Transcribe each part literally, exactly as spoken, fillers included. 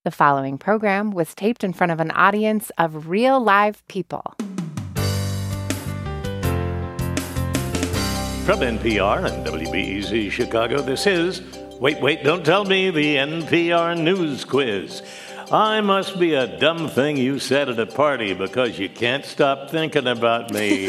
The following program was taped in front of an audience of real live people. From N P R and W B E Z Chicago, this is Wait, Wait, Don't Tell Me, the N P R News Quiz. I must be a dumb thing you said at a party because you can't stop thinking about me.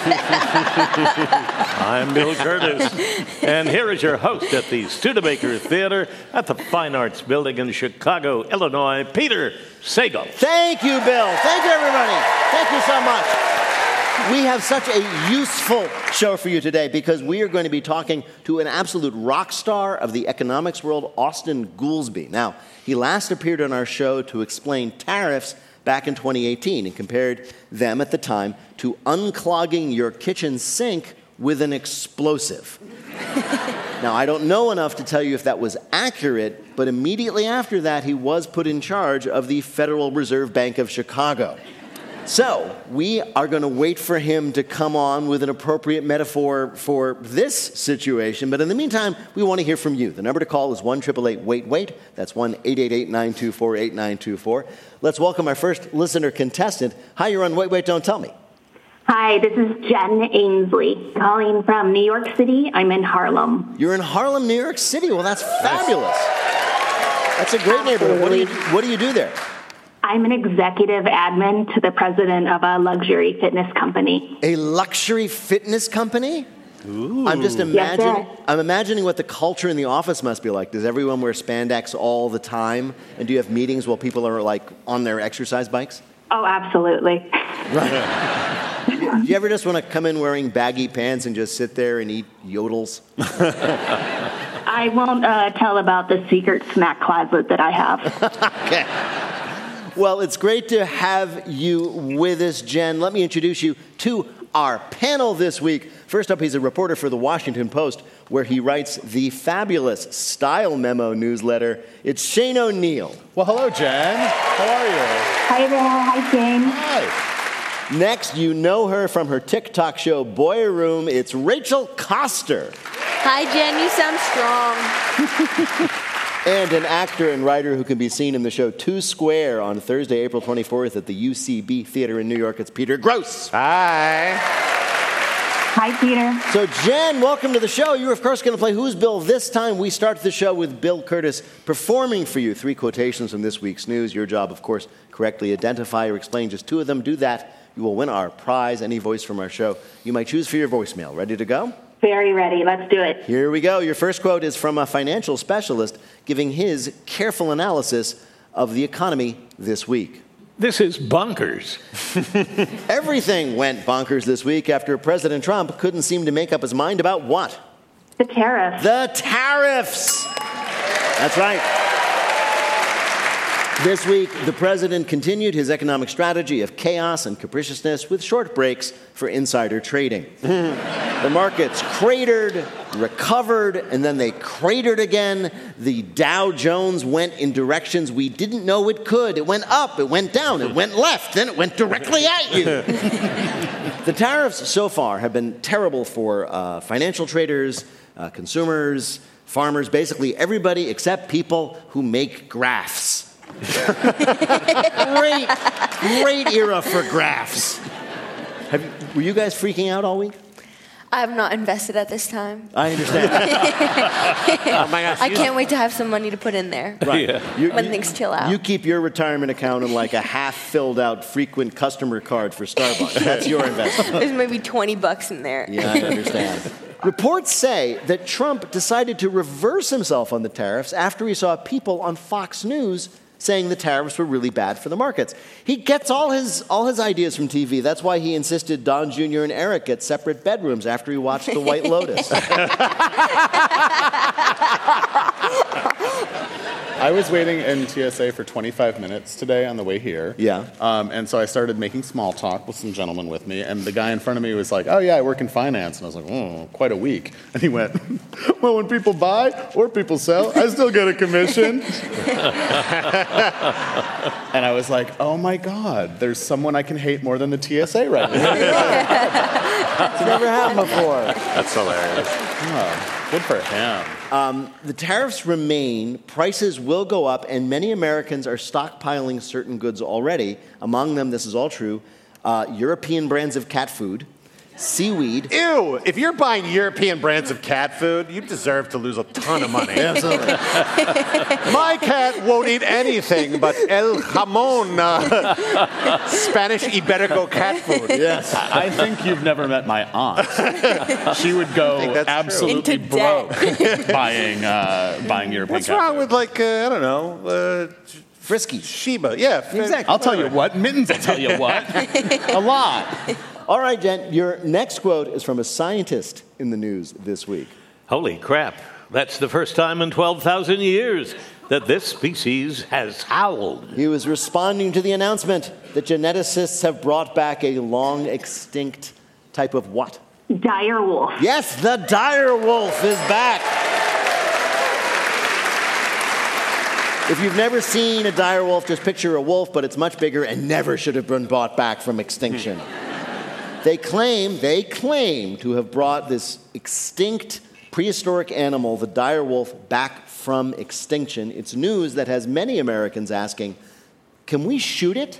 I'm Bill Curtis, and here is your host at the Studebaker Theater at the Fine Arts Building in Chicago, Illinois, Peter Sagal. Thank you, Bill. Thank you, everybody. Thank you so much. We have such a useful show for you today because we are going to be talking to an absolute rock star of the economics world, Austan Goolsbee. Now, he last appeared on our show to explain tariffs back in twenty eighteen and compared them at the time to unclogging your kitchen sink with an explosive. Now, I don't know enough to tell you if that was accurate, but immediately after that, he was put in charge of the Federal Reserve Bank of Chicago. So, we are going to wait for him to come on with an appropriate metaphor for this situation. But in the meantime, we want to hear from you. The number to call is one eight eight eight wait wait. That's one eight eight eight nine two four eight nine two four. Let's welcome our first listener contestant. Hi, you're on Wait, Wait, Don't Tell Me. Hi, this is Jen Ainsley, calling from New York City. I'm in Harlem. You're in Harlem, New York City? Well, that's fabulous. That's a great neighborhood. What do you, what do you do there? I'm an executive admin to the president of a luxury fitness company. A luxury fitness company? Ooh. I'm just imagining. Yes, I'm imagining what the culture in the office must be like. Does everyone wear spandex all the time? And do you have meetings while people are like on their exercise bikes? Oh, absolutely. Right. do, you, do you ever just want to come in wearing baggy pants and just sit there and eat yodels? I won't uh, tell about the secret snack closet that I have. Okay. Well, it's great to have you with us, Jen. Let me introduce you to our panel this week. First up, he's a reporter for The Washington Post, where he writes the fabulous Style Memo newsletter. It's Shane O'Neill. Well, hello, Jen. How are you? Hi there. Hi, Jane. Hi. Next, you know her from her TikTok show, Boiler Room. It's Rachel Coster. Hi, Jen. You sound strong. And an actor and writer who can be seen in the show Two Square on Thursday, April twenty-fourth at the U C B Theater in New York. It's Peter Grosz. Hi. Hi, Peter. So, Jen, welcome to the show. You're, of course, going to play Who's Bill this time. We start the show with Bill Curtis performing for you three quotations from this week's news. Your job, of course, correctly identify or explain just two of them. Do that. You will win our prize, any voice from our show you might choose for your voicemail. Ready to go? Very ready. Let's do it. Here we go. Your first quote is from a financial specialist giving his careful analysis of the economy this week. This is bonkers. Everything went bonkers this week after President Trump couldn't seem to make up his mind about what? The tariffs. The tariffs. That's right. This week, the president continued his economic strategy of chaos and capriciousness with short breaks for insider trading. The markets cratered, recovered, and then they cratered again. The Dow Jones went in directions we didn't know it could. It went up, it went down, it went left, then it went directly at you. The tariffs so far have been terrible for uh, financial traders, uh, consumers, farmers, basically everybody except people who make graphs. great, great era for graphs. Have you, were you guys freaking out all week? I have not invested at this time. I understand. Oh my gosh, I can't wait to have some money to put in there. Right. Yeah. You, When you- things chill out. You keep your retirement account in like a half-filled-out frequent customer card for Starbucks. That's your investment. There's maybe twenty bucks in there. Yeah, I understand. Reports say that Trump decided to reverse himself on the tariffs after he saw people on Fox News saying the tariffs were really bad for the markets. He gets all his all his ideas from T V. That's why he insisted Don Junior and Eric get separate bedrooms after he watched The White Lotus. I was waiting in T S A for twenty-five minutes today on the way here. Yeah. Um, and so I started making small talk with some gentlemen with me, and the guy in front of me was like, oh, yeah, I work in finance. And I was like, oh, quite a week. And he went, well, when people buy or people sell, I still get a commission. And I was like, oh, my God, there's someone I can hate more than the T S A right now. It's never happened before. That's hilarious. Oh, good for him. Um, the tariffs remain, prices will go up, and many Americans are stockpiling certain goods already. Among them, this is all true, uh, European brands of cat food, seaweed. Ew! If you're buying European brands of cat food, you deserve to lose a ton of money. Absolutely. My cat won't eat anything but El Jamon, uh, Spanish Iberico cat food. Yes. I think you've never met my aunt. She would go that's absolutely Into broke buying uh, buying European What's cat wrong food. with, like, uh, I don't know, uh, Frisky. Sheba? Yeah, Exactly. I'll tell you what, Mittens will tell you what. A lot. All right, Jen, your next quote is from a scientist in the news this week. Holy crap. That's the first time in twelve thousand years that this species has howled. He was responding to the announcement that geneticists have brought back a long extinct type of what? Dire wolf. Yes, the dire wolf is back. If you've never seen a dire wolf, just picture a wolf, but it's much bigger and never should have been brought back from extinction. They claim, they claim to have brought this extinct prehistoric animal, the dire wolf, back from extinction. It's news that has many Americans asking, can we shoot it?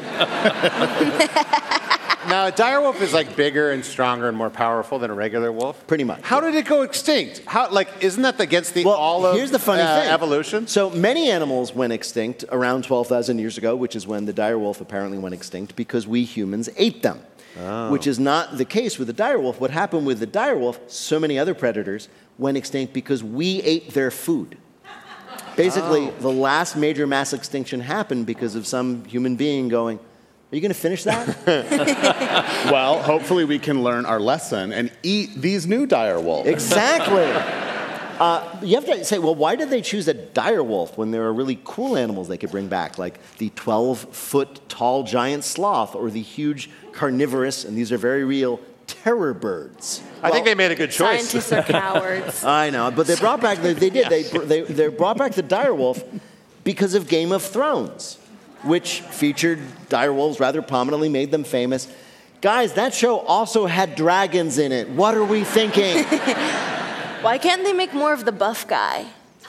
Now, a dire wolf is like bigger and stronger and more powerful than a regular wolf? Pretty much. How did it go extinct? How, like, isn't that against the Well, all of here's the funny uh, thing. evolution? So many animals went extinct around twelve thousand years ago, which is when the dire wolf apparently went extinct because we humans ate them. Oh. Which is not the case with the dire wolf. What happened with the dire wolf, so many other predators went extinct because we ate their food. Basically, oh. the last major mass extinction happened because of some human being going, are you going to finish that? Well, hopefully we can learn our lesson and eat these new dire wolves. Exactly. Uh, you have to say, well, why did they choose a dire wolf when there are really cool animals they could bring back, like the twelve-foot tall giant sloth or the huge carnivorous, and these are very real, terror birds? I Well, think they made a good choice. Scientists are cowards. I know, but they brought back, they, they did, they, they, they brought back the dire wolf because of Game of Thrones, which featured dire wolves rather prominently, made them famous. Guys, that show also had dragons in it. What are we thinking? Why can't they make more of the buff guy?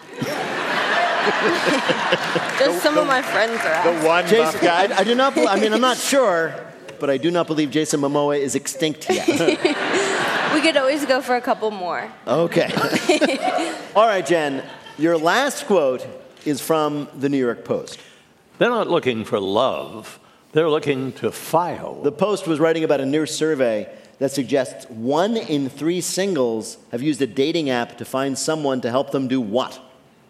Just some of my friends are asking. The one Jason, buff guy. I, I do not, I mean, I'm not sure, but I do not believe Jason Momoa is extinct yet. We could always go for a couple more. Okay. All right, Jen, your last quote is from the New York Post. They're not looking for love. They're looking to file. The Post was writing about a new survey that suggests one in three singles have used a dating app to find someone to help them do what?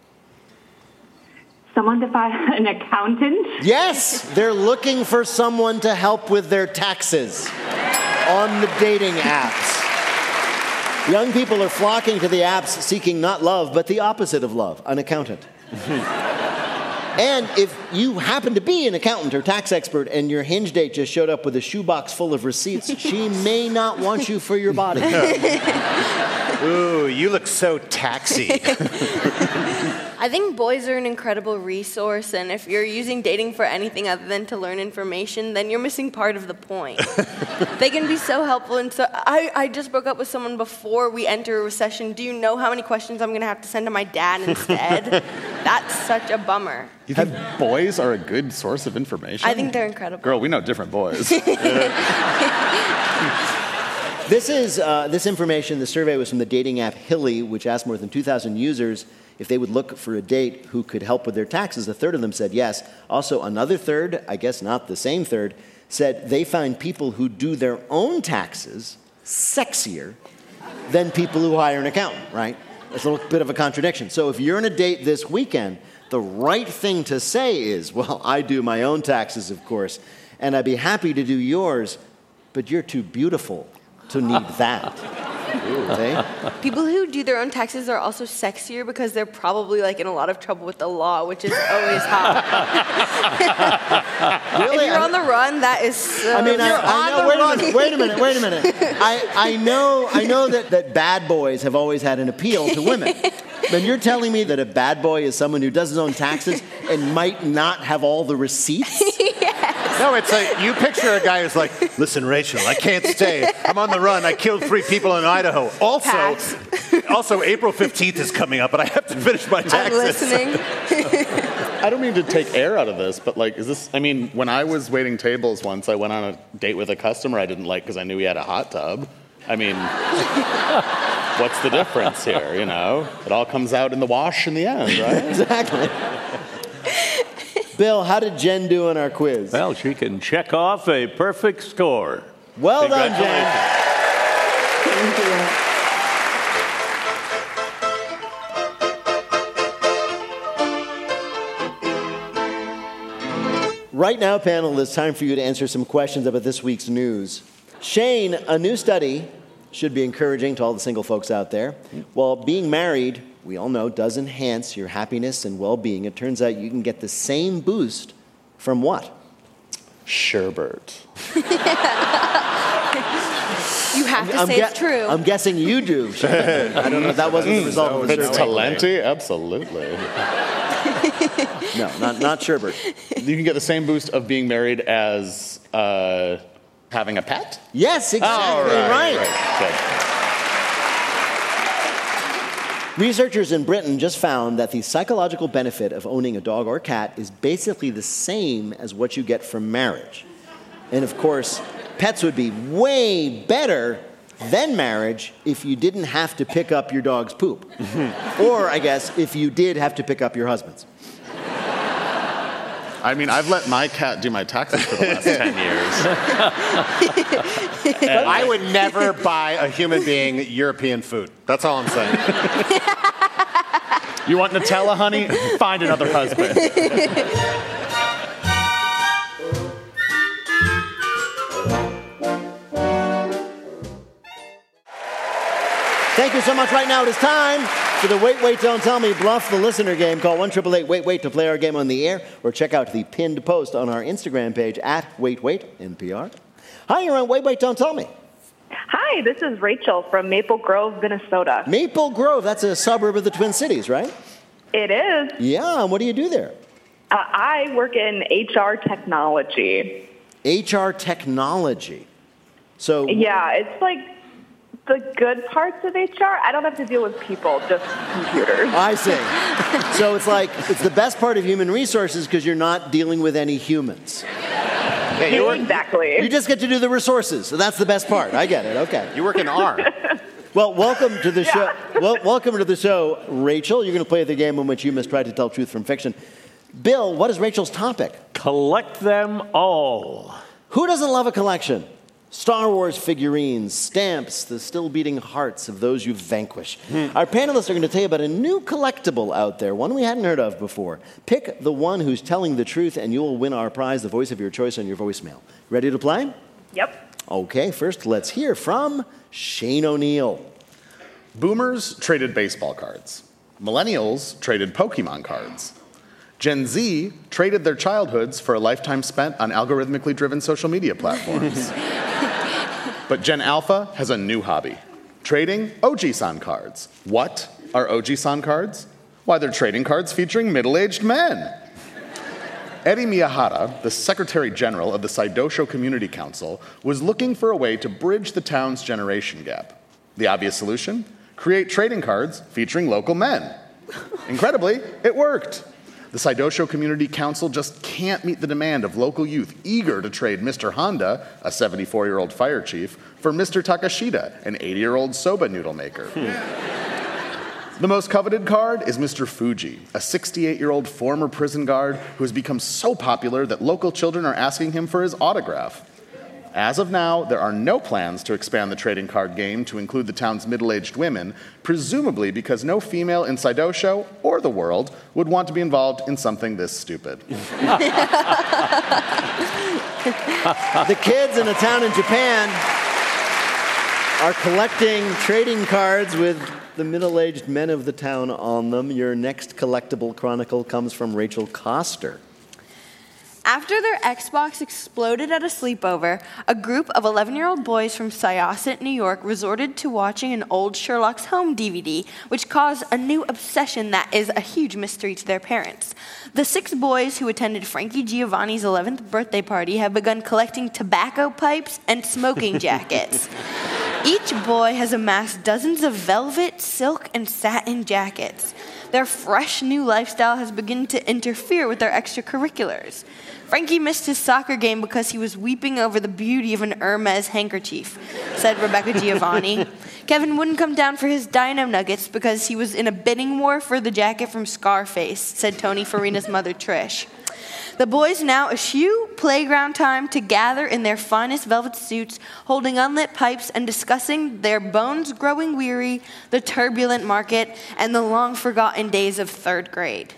Someone to find an accountant. Yes, they're looking for someone to help with their taxes on the dating apps. Young people are flocking to the apps seeking not love, but the opposite of love, an accountant. And if you happen to be an accountant or tax expert and your Hinge date just showed up with a shoebox full of receipts, she may not want you for your body. Ooh, you look so taxi. I think boys are an incredible resource, and if you're using dating for anything other than to learn information, then you're missing part of the point. They can be so helpful, and so I, I just broke up with someone before we enter a recession. Do you know how many questions I'm going to have to send to my dad instead? That's such a bummer. You think boys are a good source of information? I think they're incredible. Girl, we know different boys. This is uh, this information. The survey was from the dating app Hilly, which asked more than two thousand users if they would look for a date who could help with their taxes. A third of them said yes. Also, another third, I guess not the same third, said they find people who do their own taxes sexier than people who hire an accountant, right? It's a little bit of a contradiction. So if you're on a date this weekend, the right thing to say is, well, I do my own taxes, of course, and I'd be happy to do yours, but you're too beautiful to need that. Ooh, see? People who do their own taxes are also sexier because they're probably like in a lot of trouble with the law, which is always hot. Really? If you're I- on the run, that is so... I mean, I, You're I on know. the Wait a run. minute. Wait a minute. Wait a minute. I, I know. I know that, that bad boys have always had an appeal to women. But you're telling me that a bad boy is someone who does his own taxes and might not have all the receipts? Yes. No, it's like, you picture a guy who's like, listen, Rachel, I can't stay. I'm on the run. I killed three people in Idaho. Also, Pass. also April fifteenth is coming up, and I have to finish my I'm taxes. listening. I don't mean to take air out of this, but like, is this, I mean, when I was waiting tables once, I went on a date with a customer I didn't like because I knew he had a hot tub. I mean, what's the difference here, you know? It all comes out in the wash in the end, right? Exactly. Bill, how did Jen do on our quiz? Well, she can check off a perfect score. Well done, Jen. Thank you. Right now, panel, it's time for you to answer some questions about this week's news. Shane, a new study should be encouraging to all the single folks out there. While being married, we all know, does enhance your happiness and well-being, it turns out you can get the same boost from what? Sherbert. You have to I'm say gue- it's true. I'm guessing you do, Shane. I don't know if that wasn't the result of the If it's survey. Talenti, absolutely. No, not, not Sherbert. You can get the same boost of being married as uh, having a pet? Yes, exactly Oh, right. right. Good. Researchers in Britain just found that the psychological benefit of owning a dog or cat is basically the same as what you get from marriage. And of course, pets would be way better than marriage if you didn't have to pick up your dog's poop. Or, I guess, if you did have to pick up your husband's. I mean, I've let my cat do my taxes for the last ten years. I would never buy a human being European food. That's all I'm saying. You want Nutella, honey? Find another husband. Thank you so much. Right now, it is time for the Wait, Wait, Don't Tell Me Bluff the Listener game. Call one eight eight eight, wait, wait to play our game on the air, or check out the pinned post on our Instagram page at Wait, Wait, N P R. Hi, you're on Wait, Wait, Don't Tell Me. Hi, this is Rachel from Maple Grove, Minnesota. Maple Grove, that's a suburb of the Twin Cities, right? It is. Yeah, and what do you do there? Uh, I work in H R technology. H R technology. So Yeah, it's like the good parts of H R. I don't have to deal with people, just computers. I see. So it's like, it's the best part of human resources because you're not dealing with any humans. Yeah, you work, Exactly. You just get to do the resources, so that's the best part. I get it, okay. you work in R. Well, welcome to the show. Well, welcome to the show, Rachel. You're going to play the game in which you must try to tell truth from fiction. Bill, what is Rachel's topic? Collect them all. Who doesn't love a collection? Star Wars figurines, stamps, the still beating hearts of those you've vanquished. Our panelists are going to tell you about a new collectible out there, one we hadn't heard of before. Pick the one who's telling the truth, and you will win our prize, the voice of your choice, on your voicemail. Ready to play? Yep. Okay, first let's hear from Shane O'Neill. Boomers traded baseball cards. Millennials traded Pokemon cards. Gen Z traded their childhoods for a lifetime spent on algorithmically driven social media platforms. But Gen Alpha has a new hobby, trading Oji-san cards. What are Oji-san cards? Why, they're trading cards featuring middle-aged men. Eddie Miyahara, the Secretary General of the Saidosho Community Council, was looking for a way to bridge the town's generation gap. The obvious solution? Create trading cards featuring local men. Incredibly, it worked. The Saidosho Community Council just can't meet the demand of local youth eager to trade Mister Honda, a seventy-four-year-old fire chief, for Mister Takashita, an eighty-year-old soba noodle maker. The most coveted card is Mister Fuji, a sixty-eight-year-old former prison guard who has become so popular that local children are asking him for his autograph. As of now, there are no plans to expand the trading card game to include the town's middle-aged women, presumably because no female in Saidosho or the world would want to be involved in something this stupid. The kids in a town in Japan are collecting trading cards with the middle-aged men of the town on them. Your next collectible chronicle comes from Rachel Coster. After their Xbox exploded at a sleepover, a group of eleven-year-old boys from Syosset, New York, resorted to watching an old Sherlock's Home D V D, which caused a new obsession that is a huge mystery to their parents. The six boys who attended Frankie Giovanni's eleventh birthday party have begun collecting tobacco pipes and smoking jackets. Each boy has amassed dozens of velvet, silk, and satin jackets. Their fresh new lifestyle has begun to interfere with their extracurriculars. Frankie missed his soccer game because he was weeping over the beauty of an Hermes handkerchief, said Rebecca Giovanni. Kevin wouldn't come down for his Dino Nuggets because he was in a bidding war for the jacket from Scarface, said Tony Farina's mother, Trish. The boys now eschew playground time to gather in their finest velvet suits, holding unlit pipes and discussing their bones growing weary, the turbulent market, and the long-forgotten days of third grade.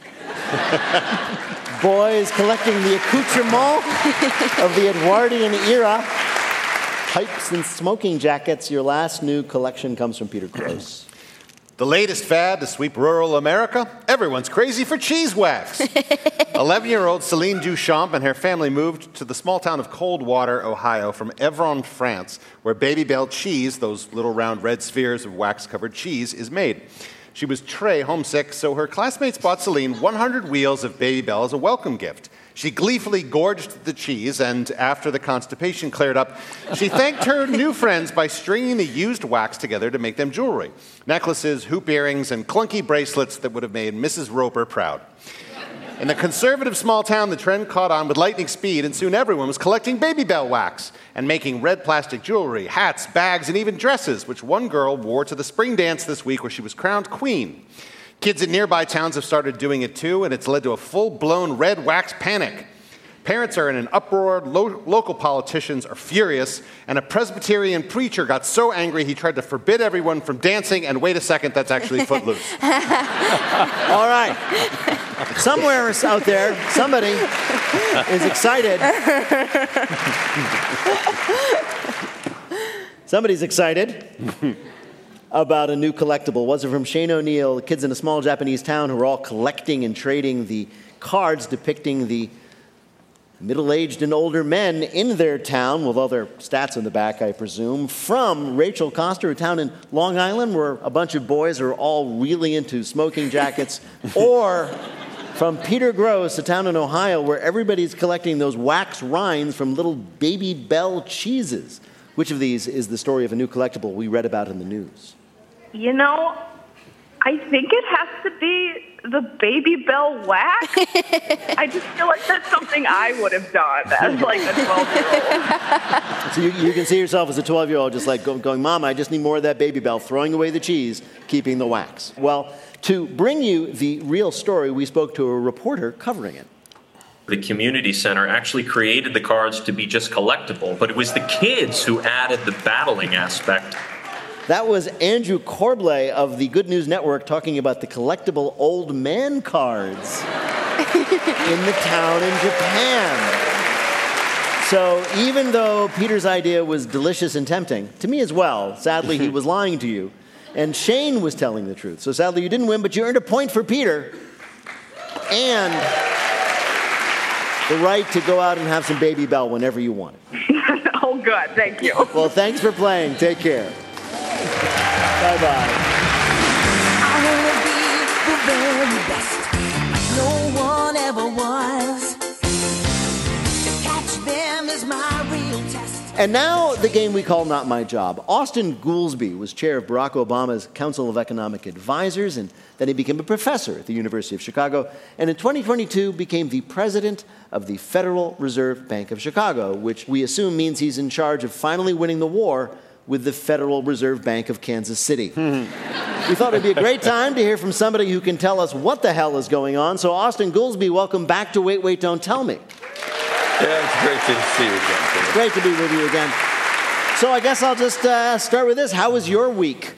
Boys collecting the accoutrement of the Edwardian era. Pipes and smoking jackets. Your last new collection comes from Peter Gross. The latest fad to sweep rural America? Everyone's crazy for cheese wax. eleven-year-old Celine Duchamp and her family moved to the small town of Coldwater, Ohio, from Evron, France, where Baby Bell cheese, those little round red spheres of wax-covered cheese, is made. She was très homesick, so her classmates bought Celine one hundred wheels of Baby Bell as a welcome gift. She gleefully gorged the cheese, and after the constipation cleared up, she thanked her new friends by stringing the used wax together to make them jewelry. Necklaces, hoop earrings, and clunky bracelets that would have made Missus Roper proud. In the conservative small town, the trend caught on with lightning speed, and soon everyone was collecting Baby Bell wax and making red plastic jewelry, hats, bags, and even dresses, which one girl wore to the spring dance this week where she was crowned queen. Kids in nearby towns have started doing it too, and it's led to a full-blown red wax panic. Parents are in an uproar, lo- local politicians are furious, and a Presbyterian preacher got so angry he tried to forbid everyone from dancing, and wait a second, that's actually Footloose. All right. Somewhere out there, somebody is excited. Somebody's excited about a new collectible. Was it from Shane O'Neill, kids in a small Japanese town who are all collecting and trading the cards depicting the middle-aged and older men in their town, with all their stats on the back, I presume, from Rachel Coster, a town in Long Island where a bunch of boys are all really into smoking jackets, or from Peter Gross, a town in Ohio where everybody's collecting those wax rinds from little Baby Bell cheeses. Which of these is the story of a new collectible we read about in the news? You know, I think it has to be the Baby Bell wax. I just feel like that's something I would have done as like a twelve-year-old. So you, you can see yourself as a twelve-year-old just like going, Mom, I just need more of that Baby Bell, throwing away the cheese, keeping the wax. Well, to bring you the real story, we spoke to a reporter covering it. The community center actually created the cards to be just collectible, but it was the kids who added the battling aspect. That was Andrew Corbley of the Good News Network talking about the collectible old man cards in the town in Japan. So even though Peter's idea was delicious and tempting, to me as well, sadly he was lying to you, and Shane was telling the truth. So sadly you didn't win, but you earned a point for Peter, and the right to go out and have some Baby Bell whenever you want it. Oh, good. Thank you. Well, thanks for playing. Take care. Bye-bye. I want to be the very best. No one ever was. To catch them is my real test. And now the game we call Not My Job. Austin Goolsbee was chair of Barack Obama's Council of Economic Advisors, and then he became a professor at the University of Chicago, and in twenty twenty-two became the president of the Federal Reserve Bank of Chicago, which we assume means he's in charge of finally winning the war with the Federal Reserve Bank of Kansas City. We thought it'd be a great time to hear from somebody who can tell us what the hell is going on. So Austin Goolsbee, welcome back to Wait, Wait, Don't Tell Me. Yeah, it's great to see you again. It's great to be with you again. So I guess I'll just uh, start with this. How was your week?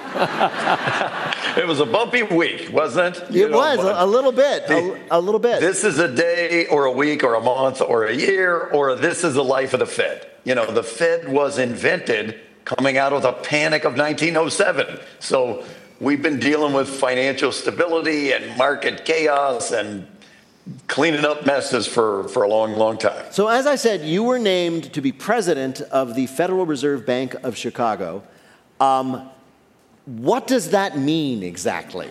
It was a bumpy week, wasn't it? You it know, was, a, a little bit, a, a little bit. This is a day or a week or a month or a year, or this is the life of the Fed. You know, the Fed was invented coming out of the panic of nineteen oh seven. So we've been dealing with financial stability and market chaos and cleaning up messes for, for a long, long time. So as I said, you were named to be president of the Federal Reserve Bank of Chicago. Um, what does that mean exactly?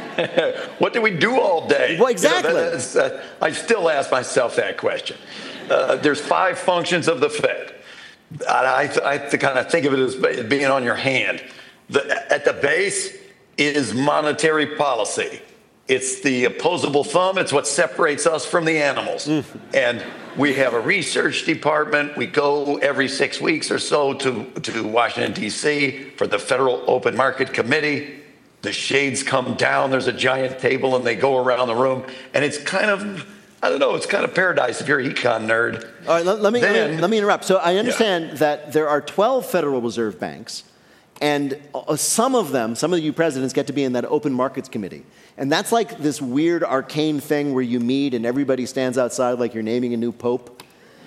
What do we do all day? Well, exactly. You know, that, uh, I still ask myself that question. Uh, there's five functions of the Fed. I, I, I kind of think of it as being on your hand. The, at the base is monetary policy. It's the opposable thumb. It's what separates us from the animals. Mm. And we have a research department. We go every six weeks or so to, to Washington, D C for the Federal Open Market Committee. The shades come down. There's a giant table, and they go around the room. And it's kind of, I don't know, it's kind of paradise if you're an econ nerd. All right, let, let, me, then, let, me, let me interrupt. So I understand yeah. that there are twelve Federal Reserve banks, and some of them, some of you presidents get to be in that Open Markets Committee. And that's like this weird arcane thing where you meet and everybody stands outside like you're naming a new pope.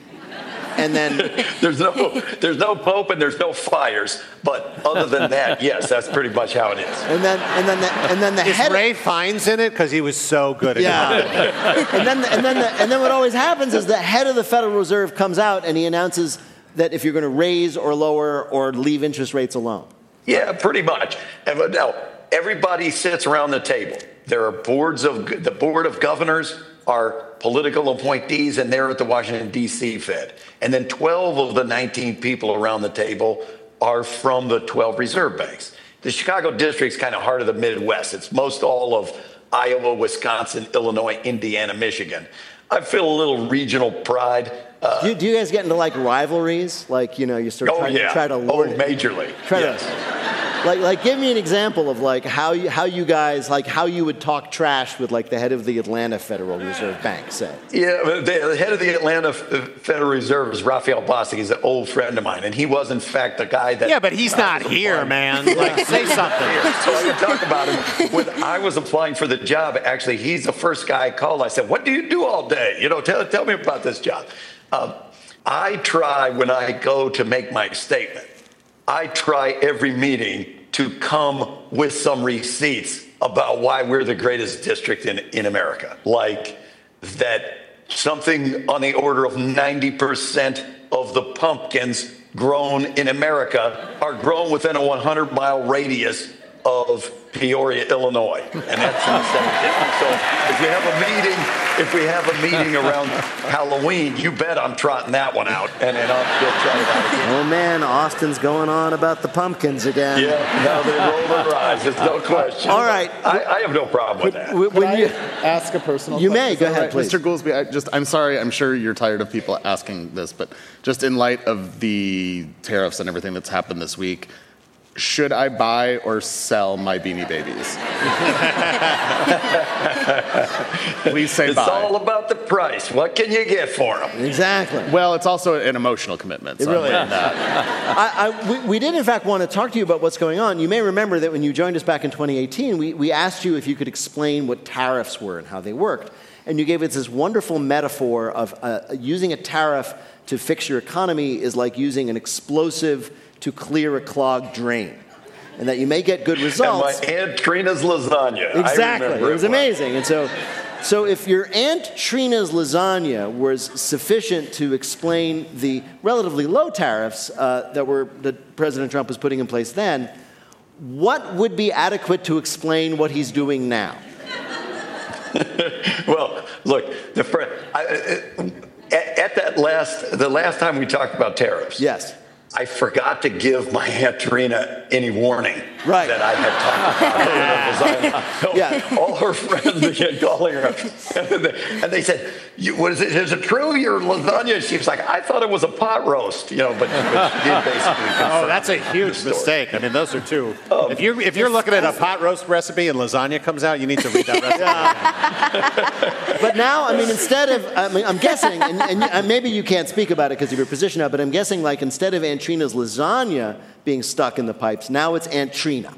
And then there's no there's no pope and there's no fires, but other than that, yes, that's pretty much how it is. And then and then the, and then the is head Ray Fiennes in it because he was so good at yeah. it. and then and then the, and then what always happens is the head of the Federal Reserve comes out and he announces that if you're going to raise or lower or leave interest rates alone. Yeah, pretty much. And now everybody sits around the table. There are boards of the board of governors are political appointees, and they're at the Washington, D C Fed. And then twelve of the nineteen people around the table are from the twelve reserve banks. The Chicago district's kind of heart of the Midwest. It's most all of Iowa, Wisconsin, Illinois, Indiana, Michigan. I feel a little regional pride. Uh, do, you, do you guys get into like rivalries? Like, you know, you start oh, trying yeah. to try to lord oh, majorly. Try yes. to, like, like, give me an example of like how you, how you guys, like how you would talk trash with like the head of the Atlanta Federal Reserve Bank, say. Yeah, the, the head of the Atlanta Federal Reserve is Raphael Bostic. He's an old friend of mine, and he was in fact the guy that. Yeah, but he's not here, man. Like, say something. So I can talk about him. When I was applying for the job, actually, he's the first guy I called. I said, "What do you do all day? You know, tell tell me about this job." Um, I try when I go to make my statement. I try every meeting to come with some receipts about why we're the greatest district in, in America. Like that something on the order of ninety percent of the pumpkins grown in America are grown within a hundred mile radius of Peoria, Illinois. And that's in the seventh district. So if we have a meeting, if we have a meeting around Halloween, you bet I'm trotting that one out. And then I'll still try it out again. Oh man, Austin's going on about the pumpkins again. Yeah, now they roll their eyes. There's no question. All right. I, I have no problem with that. When Can you I ask a personal You question? may, Is go that ahead, right? please. Mister Goolsbee, I just, I'm sorry, I'm sure you're tired of people asking this, but just in light of the tariffs and everything that's happened this week, should I buy or sell my Beanie Babies? Please say it's buy. It's all about the price. What can you get for them? Exactly. Well, it's also an emotional commitment. It So really I'm is. that. I, I, we, we did, in fact, want to talk to you about what's going on. You may remember that when you joined us back in twenty eighteen, we, we asked you if you could explain what tariffs were and how they worked. And you gave us this wonderful metaphor of uh, using a tariff to fix your economy is like using an explosive to clear a clogged drain. And that you may get good results. And my Aunt Trina's lasagna. Exactly. I It was it amazing. And so, so if your Aunt Trina's lasagna was sufficient to explain the relatively low tariffs uh, that were that President Trump was putting in place then, what would be adequate to explain what he's doing now? Well, look, the fr- I, at, at that last, the last time we talked about tariffs. Yes. I forgot to give my Aunt Trina any warning right. that I had talked about her lasagna. Yeah. All her friends began calling her, and they, and they said, you, "What is it? Is it true your lasagna?" She was like, "I thought it was a pot roast," you know. But, but she did basically. Oh, that's a huge mistake. I mean, those are two. Um, if you're if you're looking at a pot roast recipe and lasagna comes out, you need to read that recipe. Yeah. But now, I mean, instead of, I mean, I'm guessing, and, and, and maybe you can't speak about it because of your position now, but I'm guessing, like, instead of Aunt Trina's lasagna being stuck in the pipes, now it's Aunt Trina.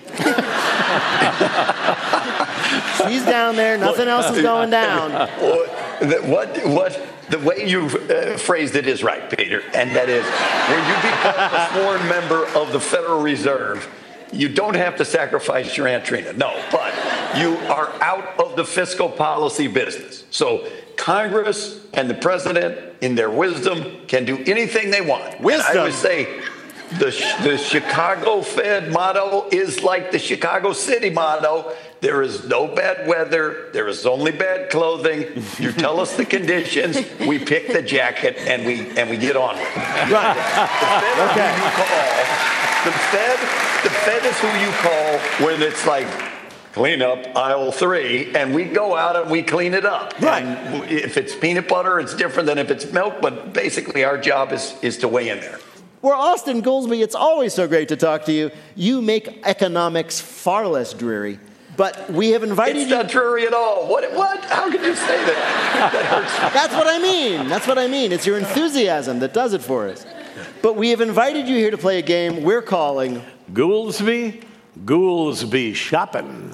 She's down there, nothing else is going down. What, what, the way you uh, phrased it is right, Peter, and that is, when you become a sworn member of the Federal Reserve, you don't have to sacrifice your Aunt Trina. No, but you are out of of the fiscal policy business. So Congress and the president, in their wisdom, can do anything they want. Wisdom. And I would say the, the Chicago Fed motto is like the Chicago City motto. There is no bad weather. There is only bad clothing. You tell us the conditions. We pick the jacket and we and we get on with it. Right. The Fed Okay. is who you call. The Fed, the Fed is who you call when it's like clean up aisle three, and we go out and we clean it up. Right. And if it's peanut butter, it's different than if it's milk. But basically, our job is is to weigh in there. Well, Austin Goolsbee, it's always so great to talk to you. You make economics far less dreary. But we have invited It's you. not dreary at all. What? What? How could you say that? That hurts. That's what I mean. That's what I mean. It's your enthusiasm that does it for us. But we have invited you here to play a game we're calling Goolsbee, Goolsbee shopping.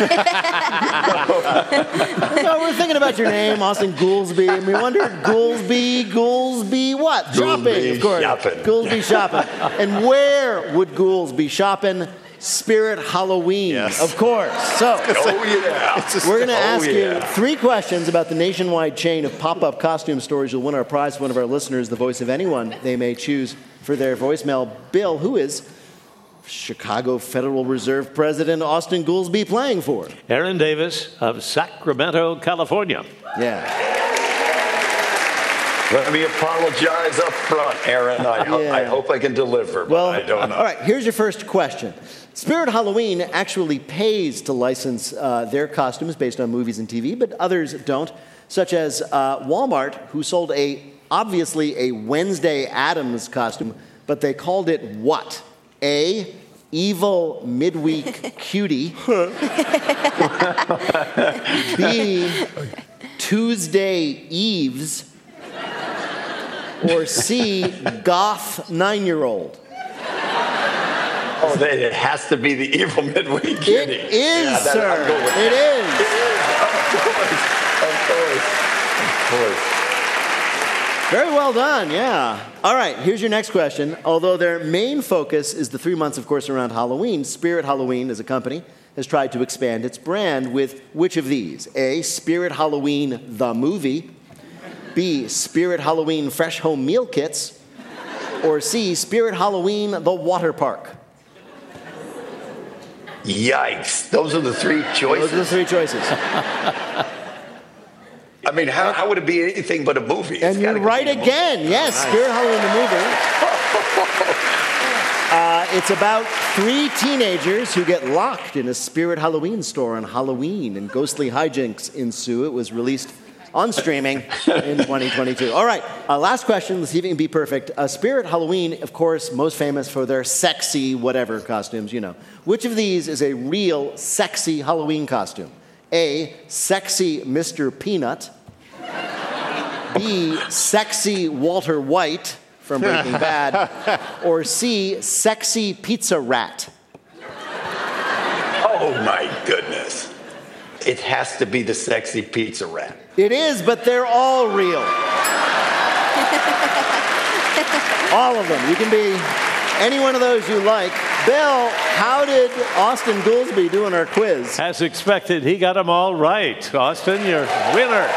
So we're thinking about your name, Austin Goolsbee, and we wondered, Goolsbee, Goolsbee what? Shopping, Goolsbee of course. shopping. Goolsbee shopping. And where would Goolsbee shopping? Spirit Halloween, Yes. of course. So Oh yeah. we're going to Oh, ask you yeah. three questions about the nationwide chain of pop-up costume stores. You'll win our prize from one of our listeners, the voice of anyone they may choose for their voicemail. Bill, who is Chicago Federal Reserve President Austin Goolsbee playing for? Aaron Davis of Sacramento, California. Yeah. Let me apologize up front, Aaron. I, ho- Yeah. I hope I can deliver, but Well, I don't know. all right, here's your first question. Spirit Halloween actually pays to license uh, their costumes based on movies and T V, but others don't, such as uh, Walmart, who sold a obviously a Wednesday Addams costume, but they called it what? A, evil midweek cutie. B, Tuesday Eves. Or C, goth nine-year-old. Oh, they, it has to be the evil midweek cutie. It is, Yeah, that- sir. I'll go with It that. is. Of course. Of course. Very well done, yeah. All right, here's your next question. Although their main focus is the three months, of course, around Halloween, Spirit Halloween, as a company, has tried to expand its brand with which of these? A, Spirit Halloween, the movie. B, Spirit Halloween Fresh Home Meal Kits. Or C, Spirit Halloween, the water park. Yikes. Those are the three choices. Those are the three choices. I mean, how, how would it be anything but a movie? It's And you're gotta be right a movie. again. Yes, Spirit Halloween, the movie. Uh, it's about three teenagers who get locked in a Spirit Halloween store on Halloween, and ghostly hijinks ensue. It was released on streaming in twenty twenty-two. All right, uh, last question. Let's see if it can be perfect. Uh, Spirit Halloween, of course, most famous for their sexy whatever costumes, you know. Which of these is a real sexy Halloween costume? A, sexy Mister Peanut. B, sexy Walter White from Breaking Bad. Or C, sexy Pizza Rat. Oh, my goodness. It has to be the sexy pizza rat. It is, but they're all real. All of them. You can be any one of those you like. Bill, how did Austin Goolsbee do in our quiz? As expected, he got them all right. Austin, your winner.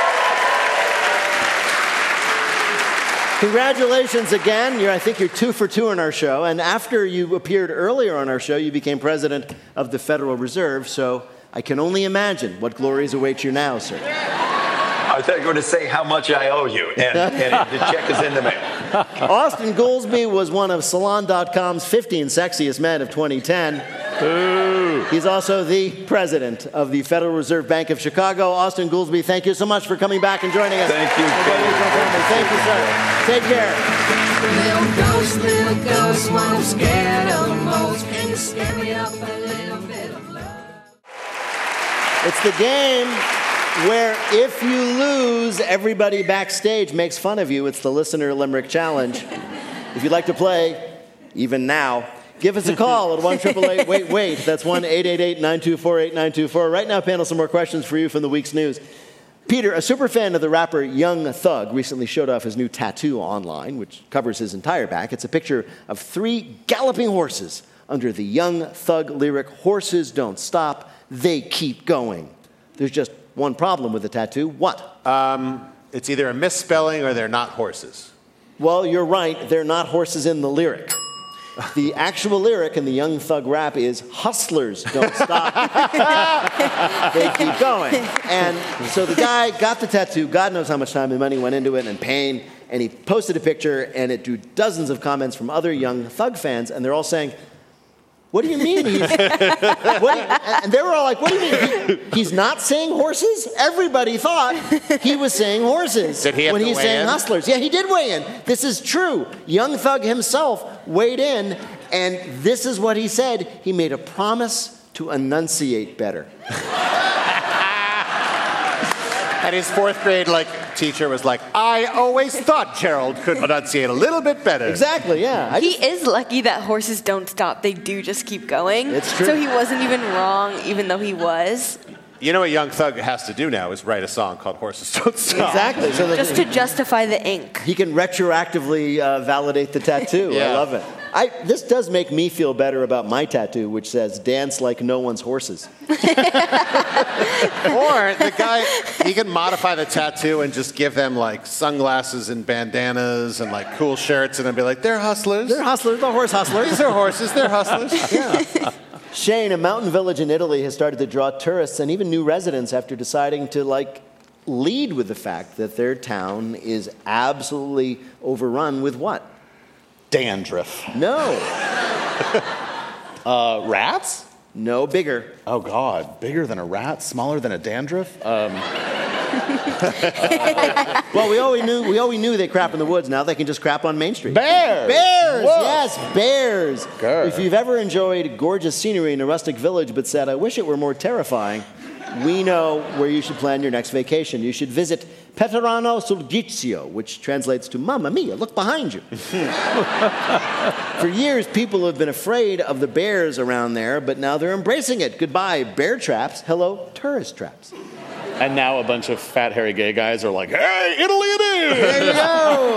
Congratulations again. You're, I think you're two for two on our show. And after you appeared earlier on our show, you became president of the Federal Reserve. So I can only imagine what glories await you now, sir. I thought you were going to say how much I owe you, and, and the check is in the mail. Austin Goolsbee was one of Salon dot com's fifteen sexiest men of twenty ten. Ooh. He's also the president of the Federal Reserve Bank of Chicago. Austin Goolsbee, thank you so much for coming back and joining us. Thank you. Thank you, sir. Take care. Little ghost, little ghost, what I'm scared of the most. Can you scare me up a little bit of love? It's the game where if you lose, everybody backstage makes fun of you. It's the Listener Limerick Challenge. If you'd like to play, even now, give us a call at one eight eight eight wait wait. That's one eight eight eight nine two four eight nine two four. Right now, panel, some more questions for you from the week's news. Peter, a super fan of the rapper Young Thug, recently showed off his new tattoo online, which covers his entire back. It's a picture of three galloping horses under the Young Thug lyric, "Horses don't stop, they keep going." There's just one problem with the tattoo. What? Um, it's either a misspelling or they're not horses. Well, you're right. They're not horses in the lyric. The actual lyric in the Young Thug rap is, hustlers don't stop. They keep going. And so the guy got the tattoo. God knows how much time and money went into it and pain. And he posted a picture, and it drew dozens of comments from other Young Thug fans. And they're all saying, what do you mean he's... what do you, and they were all like, what do you mean? He, he's not saying horses? Everybody thought he was saying horses. Did he have when to he's weigh saying in? hustlers. Yeah, he did weigh in. This is true. Young Thug himself weighed in, and this is what he said. He made a promise to enunciate better. And his fourth grade like teacher was like, I always thought Gerald could enunciate a little bit better. Exactly, yeah. I he just, is lucky that horses don't stop. They do just keep going. It's true. So he wasn't even wrong, even though he was. You know what Young Thug has to do now is write a song called Horses Don't Stop. exactly. So that Just to justify the ink. he can retroactively uh, validate the tattoo. I Yeah. love it. I, this does make me feel better about my tattoo, which says, dance like no one's horses. Or the guy, he can modify the tattoo and just give them like sunglasses and bandanas and like cool shirts and then be like, they're hustlers. They're hustlers, they're horse hustlers. These are horses, they're hustlers. Yeah. Shane, a mountain village in Italy, has started to draw tourists and even new residents after deciding to, like, lead with the fact that their town is absolutely overrun with what? Dandruff. No. uh, rats? No, bigger. Oh, God. Bigger than a rat? Smaller than a dandruff? Um, uh, well, we always knew we always knew they crap in the woods. Now they can just crap on Main Street. Bears! Bears! Whoa. Yes, bears. Grr. If you've ever enjoyed gorgeous scenery in a rustic village but said, I wish it were more terrifying, we know where you should plan your next vacation. You should visit Peterano sul Gizio, which translates to Mamma Mia, look behind you. For years, people have been afraid of the bears around there, but now they're embracing it. Goodbye, bear traps. Hello, tourist traps. and now a bunch of fat, hairy gay guys are like, hey, Italy it is! There you go!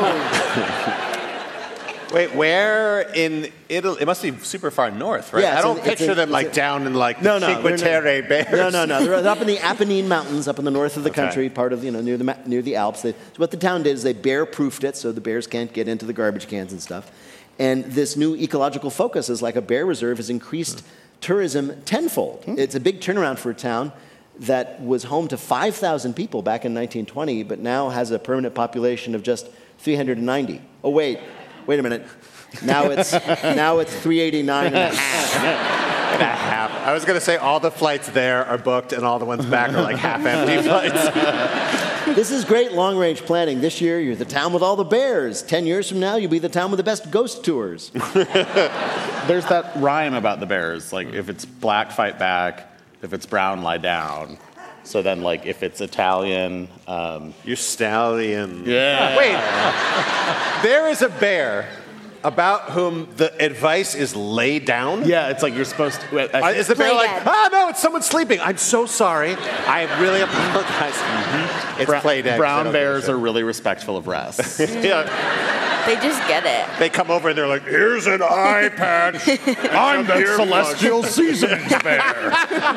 Wait, where in Italy? It must be super far north, right? Yeah, I it's don't in- it's picture in- them it's like in- down in like No, the no, Cinque they're Terre not- Bears. No, no, no. They're up in the Apennine Mountains, up in the north of the Okay. country, part of, you know, near the, ma- near the Alps. They, so what the town did is they bear-proofed it so the bears can't get into the garbage cans and stuff. And this new ecological focus is like a bear reserve has increased tourism tenfold. It's a big turnaround for a town that was home to five thousand people back in nineteen twenty, but now has a permanent population of just three hundred ninety. Oh, wait. Wait a minute. Now it's now it's three eighty-nine and a half. And a half. I was going to say all the flights there are booked and all the ones back are like half-empty flights. This is great long-range planning. This year, you're the town with all the bears. Ten years from now, you'll be the town with the best ghost tours. There's that rhyme about the bears. Like, if it's black, fight back. If it's brown, lie down. So then, like, if it's Italian... Um, You're stallion. Yeah. Wait. There is a bear about whom the advice is lay down? Yeah, it's like you're supposed to... Uh, is the bear Play like, dead. ah, no, it's someone sleeping. I'm so sorry. I really apologize. Mm-hmm. It's Bra- play dead. brown bears are really respectful of rest. Yeah. They just get it. They come over and they're like, here's an eye patch. I'm the celestial seasonings bear.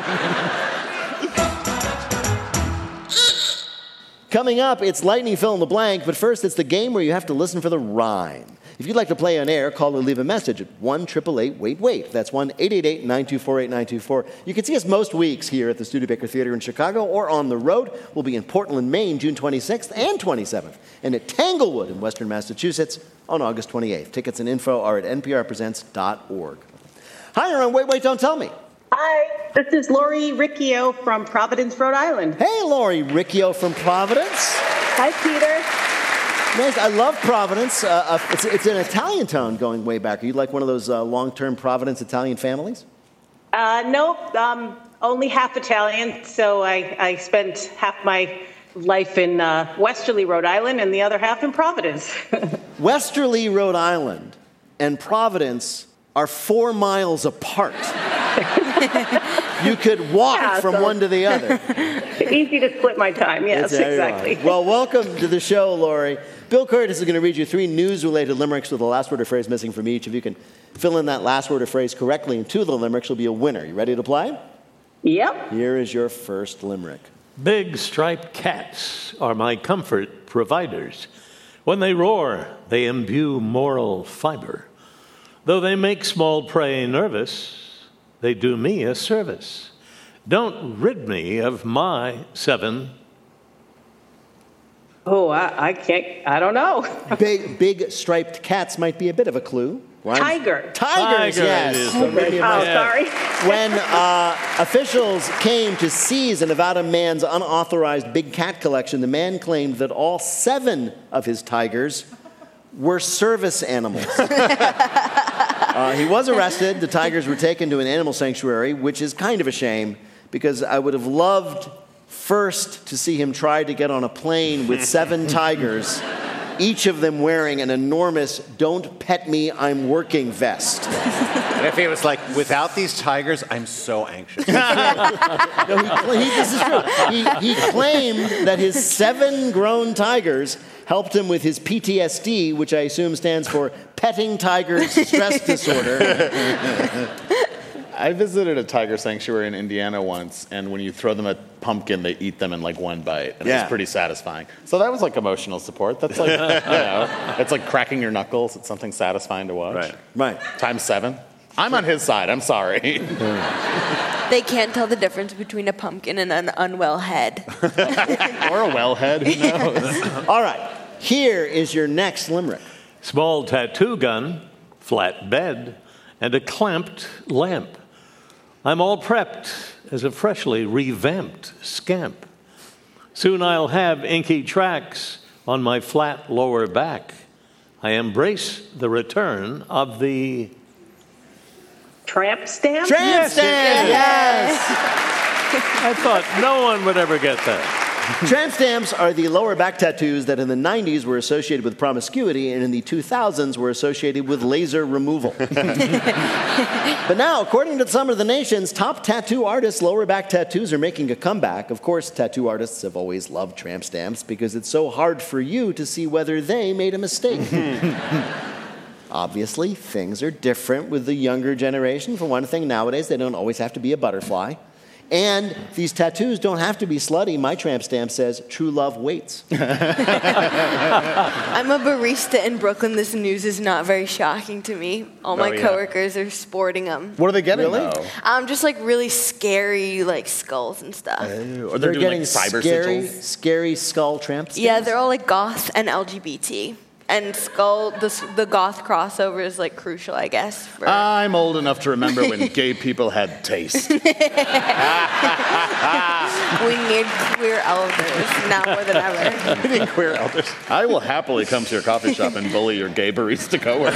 Coming up, it's lightning fill in the blank, but first it's the game where you have to listen for the rhyme. If you'd like to play on air, call or leave a message at one eight eight eight wait wait. That's one eight eight eight nine two four eight nine two four. You can see us most weeks here at the Studebaker Theater in Chicago or on the road. We'll be in Portland, Maine, June twenty-sixth and twenty-seventh, and at Tanglewood in Western Massachusetts on August twenty-eighth. Tickets and info are at n p r presents dot org. Hi, you're on Wait, Wait, Don't Tell Me. Hi, this is Lori Riccio from Providence, Rhode Island. Hey, Lori Riccio from Providence. Hi, Peter. Nice. I love Providence. Uh, uh, it's, it's an Italian town going way back. Are you like one of those uh, long-term Providence Italian families? Uh, nope, um, only half Italian, so I, I spent half my life in uh, Westerly, Rhode Island, and the other half in Providence. Westerly, Rhode Island, and Providence are four miles apart. You could walk Yeah, from so- one to the other. Easy to split my time, yes, There you are. exactly. Well, welcome to the show, Lori. Bill Curtis is going to read you three news-related limericks with the last word or phrase missing from each. If you can fill in that last word or phrase correctly in two of the limericks, you'll be a winner. You ready to play? Yep. Here is your first limerick. Big striped cats are my comfort providers. When they roar, they imbue moral fiber. Though they make small prey nervous, they do me a service. Don't rid me of my seven. Oh, I, I can't, I don't know. Big, big striped cats might be a bit of a clue. Rhymes- Tiger. Tigers, Tiger, yes. it is. So maybe it Oh, might- sorry. When uh, officials came to seize a Nevada man's unauthorized big cat collection, the man claimed that all seven of his tigers were service animals. uh, he was arrested. The tigers were taken to an animal sanctuary, which is kind of a shame because I would have loved first to see him try to get on a plane with seven tigers, each of them wearing an enormous "Don't pet me, I'm working" vest. And if he was like, without these tigers, I'm so anxious. No, he, he, this is true. He, he claimed that his seven grown tigers helped him with his P T S D, which I assume stands for Petting Tigers Stress Disorder. I visited a tiger sanctuary in Indiana once, and when you throw them a pumpkin, they eat them in like one bite, and it Yeah. was pretty satisfying. So that was like emotional support. That's like, you know, it's like cracking your knuckles. It's something satisfying to watch. Right. Right. Times seven. I'm on his side. I'm sorry. They can't tell the difference between a pumpkin and an unwell head. Or a wellhead. Who knows? All right. Here is your next limerick. Small tattoo gun, flat bed, and a clamped lamp. I'm all prepped as a freshly revamped scamp. Soon I'll have inky tracks on my flat lower back. I embrace the return of the... Tramp stamp? Tramp stamp, yes. I thought no one would ever get that. Tramp stamps are the lower back tattoos that in the nineties were associated with promiscuity and in the two thousands were associated with laser removal. But now, according to some of the nation's top tattoo artists, lower back tattoos are making a comeback. Of course, tattoo artists have always loved tramp stamps because it's so hard for you to see whether they made a mistake. Obviously, things are different with the younger generation. For one thing, nowadays, they don't always have to be a butterfly. And these tattoos don't have to be slutty. My tramp stamp says, true love waits. I'm a barista in Brooklyn. This news is not very shocking to me. All my Oh, yeah. coworkers are sporting them. What are they getting, Really? though? Um, just like really scary, like skulls and stuff. Or they're, They're doing getting like cyber scary, sigils? scary skull tramp stamps? Yeah, they're all like goth and L G B T. And skull, the, s- the goth crossover is like crucial, I guess. For... I'm old enough to remember when gay people had taste. we need queer elders now more than ever. We need queer elders. I will happily come to your coffee shop and bully your gay barista coworker.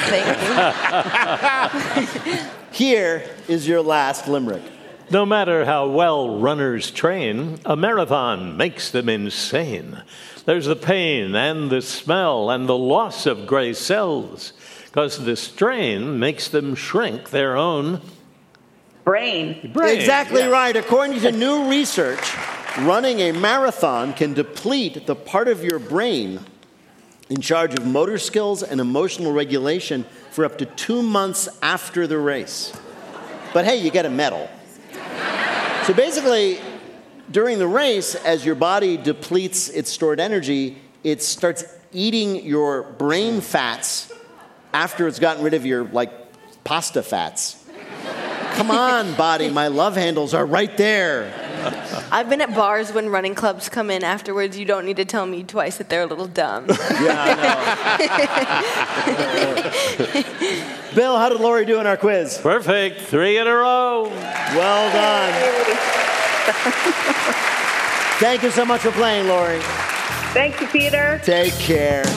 Thank you. Here is your last limerick. No matter how well runners train, a marathon makes them insane. There's the pain and the smell and the loss of gray cells, because the strain makes them shrink their own Brain. brain. Exactly Yeah. right. According to new research, running a marathon can deplete the part of your brain in charge of motor skills and emotional regulation for up to two months after the race. But hey, you get a medal. So basically, during the race, as your body depletes its stored energy, it starts eating your brain fats after it's gotten rid of your, like, pasta fats. Come on, body, my love handles are right there. I've been at bars when running clubs come in afterwards. You don't need to tell me twice that they're a little dumb. Bill, how did Lori do in our quiz? Perfect. Three in a row. Well done. Thank you so much for playing, Lori. Thank you, Peter. Take care.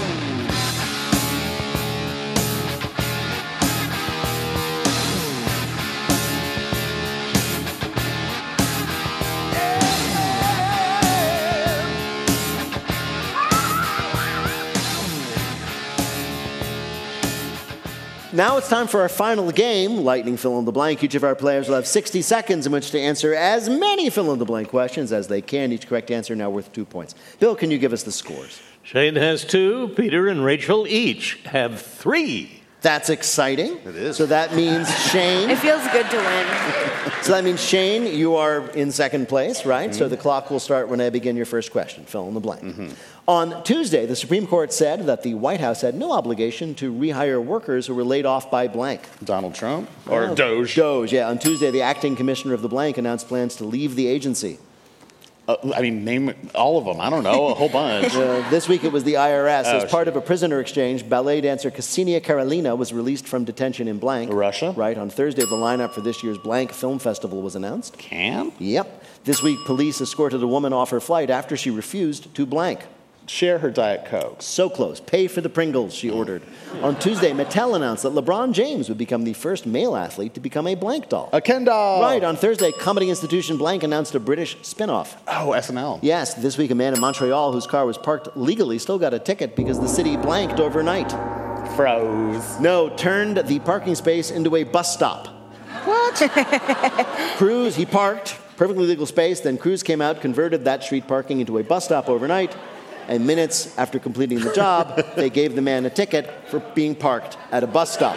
Now it's time for our final game, Lightning Fill in the Blank. Each of our players will have sixty seconds in which to answer as many fill in the blank questions as they can. Each correct answer now worth two points. Bill, can you give us the scores? Shane has two. Peter and Rachel each have three. That's exciting. It is. So that means Shane. It feels good to win. So that means Shane, you are in second place, right? Mm-hmm. So the clock will start when I begin your first question. Fill in the blank. Mm-hmm. On Tuesday, the Supreme Court said that the White House had no obligation to rehire workers who were laid off by blank. Donald Trump? Or Oh, Doge? Doge, yeah. On Tuesday, the acting commissioner of the blank announced plans to leave the agency. Uh, I mean, name all of them. I don't know, a whole bunch. Uh, this week it was the I R S. Oh, As part of a prisoner exchange, ballet dancer Ksenia Karelina was released from detention in blank. Russia? Right. On Thursday, the lineup for this year's blank film festival was announced. Can? Yep. This week, police escorted a woman off her flight after she refused to blank. Share her Diet Coke. So close. Pay for the Pringles, she ordered. On Tuesday, Mattel announced that LeBron James would become the first male athlete to become a blank doll. A Ken doll. Right. On Thursday, comedy institution blank announced a British spin-off. Oh, S N L. Yes. This week, a man in Montreal whose car was parked legally still got a ticket because the city blanked overnight. Froze. No, turned the parking space into a bus stop. What? Cruz, he parked, perfectly legal space, then Cruz came out, converted that street parking into a bus stop overnight, and minutes after completing the job, they gave the man a ticket for being parked at a bus stop.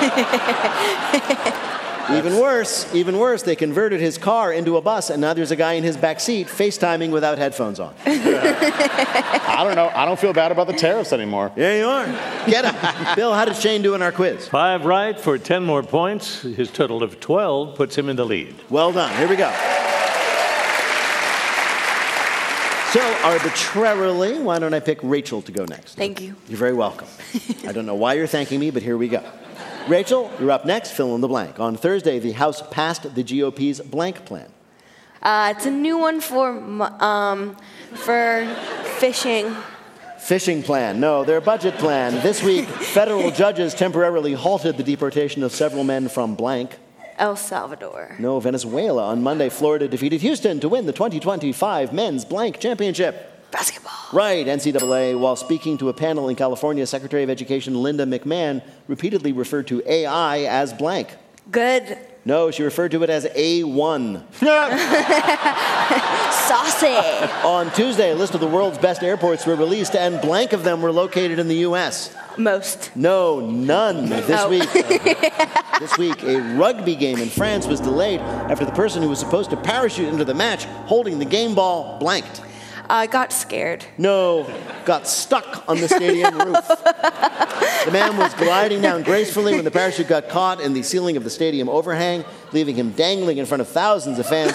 Even worse, even worse, they converted his car into a bus, and now there's a guy in his back seat FaceTiming without headphones on. I don't know. I don't feel bad about the tariffs anymore. There you are. Get him. Bill, how did Shane do in our quiz? Five right for ten more points. His total of twelve puts him in the lead. Well done. Here we go. So, arbitrarily, why don't I pick Rachel to go next? Thank you. You're very welcome. I don't know why you're thanking me, but here we go. Rachel, you're up next. Fill in the blank. On Thursday, the House passed the G O P's blank plan. Uh, it's a new one for um, for fishing. Fishing plan. No, their budget plan. This week, federal judges temporarily halted the deportation of several men from blank. El Salvador. No, Venezuela. On Monday, Florida defeated Houston to win the twenty twenty-five men's blank championship. Basketball. Right, N C double A. While speaking to a panel in California, Secretary of Education Linda McMahon repeatedly referred to A I as blank. Good. No, she referred to it as A one. Saucy. On Tuesday, a list of the world's best airports were released, and blank of them were located in the U S Most. No, none. This Oh. week, uh, this week, a rugby game in France was delayed after the person who was supposed to parachute into the match, holding the game ball, blanked. I got scared. No, got stuck on the stadium roof. The man was gliding down gracefully when the parachute got caught in the ceiling of the stadium overhang, leaving him dangling in front of thousands of fans.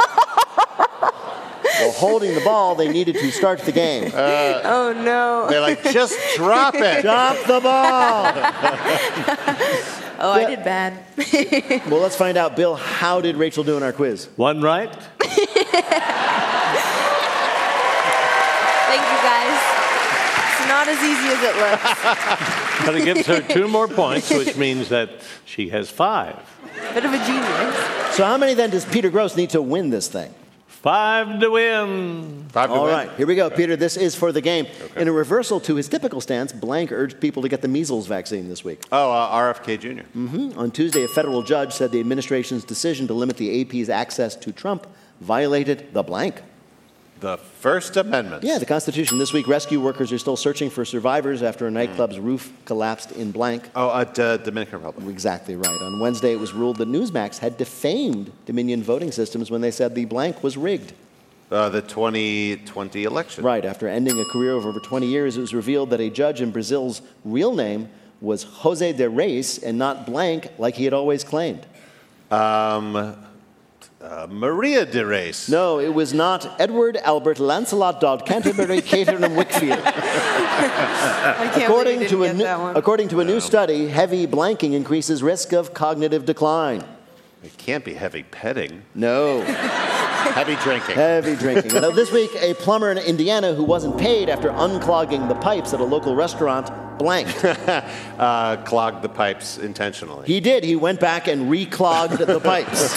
While holding the ball, they needed to start the game. Uh, oh, no. They're like, just drop it. Drop the ball. Oh, I did bad. Well, let's find out. Bill, how did Rachel do in our quiz? One right. Thank you, guys. It's not as easy as it looks. But it gives her two more points, which means that she has five. Bit of a genius. So how many then does Peter Gross need to win this thing? Five to win. Five to All win. right, here we go, Peter. This is for the game. In a reversal to his typical stance, Blank urged people to get the measles vaccine this week. Oh, uh, R F K Junior Mm-hmm. On Tuesday, a federal judge said the administration's decision to limit the A P's access to Trump violated the blank. The First Amendment. Yeah, the Constitution. This week, rescue workers are still searching for survivors after a nightclub's roof collapsed in blank. Oh, at uh, Dominican Republic. Exactly right. On Wednesday, it was ruled that Newsmax had defamed Dominion voting systems when they said the blank was rigged. Uh, the twenty twenty election. Right. After ending a career of over twenty years, it was revealed that a judge in Brazil's real name was Jose de Reis and not blank like he had always claimed. Um, uh, Maria de Reis. No, it was not Edward Albert Lancelot Dodd Canterbury Caterham Whitfield. I can't According believe to you a didn't new, get that one. according to a new study, heavy blanking increases risk of cognitive decline. It can't be heavy petting. No. Heavy drinking. Heavy drinking. Now, this week, a plumber in Indiana who wasn't paid after unclogging the pipes at a local restaurant blanked. uh, clogged the pipes intentionally. He did. He went back and reclogged the pipes.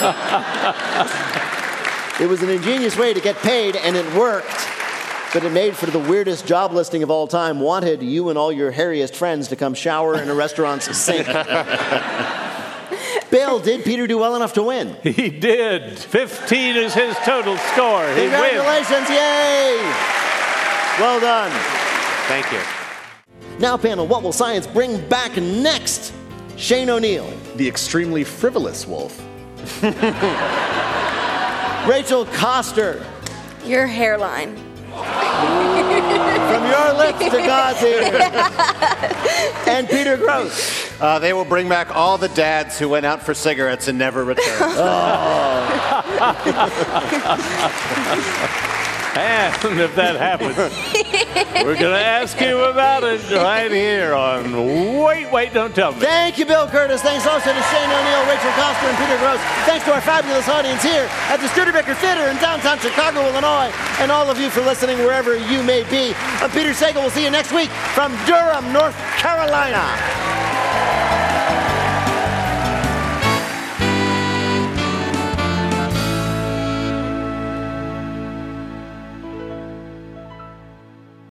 It was an ingenious way to get paid, and it worked. But it made for the weirdest job listing of all time. Wanted you and all your hairiest friends to come shower in a restaurant's sink. Bill, did Peter do well enough to win? He did. fifteen is his total score. He wins. Congratulations, yay! Well done. Thank you. Now, panel, what will science bring back next? Shane O'Neill. The extremely frivolous wolf. Rachel Koster. Your hairline. From your lips to God's ears. And Peter Gross. Uh, they will bring back all the dads who went out for cigarettes and never returned. Oh. And if that happens, we're going to ask you about it right here on Wait, Wait, Don't Tell Me. Thank you, Bill Curtis. Thanks also to Shane O'Neill, Rachel Koster, and Peter Gross. Thanks to our fabulous audience here at the Studebaker Theater in downtown Chicago, Illinois, and all of you for listening wherever you may be. I'm Peter Sagal. We'll see you next week from Durham, North Carolina.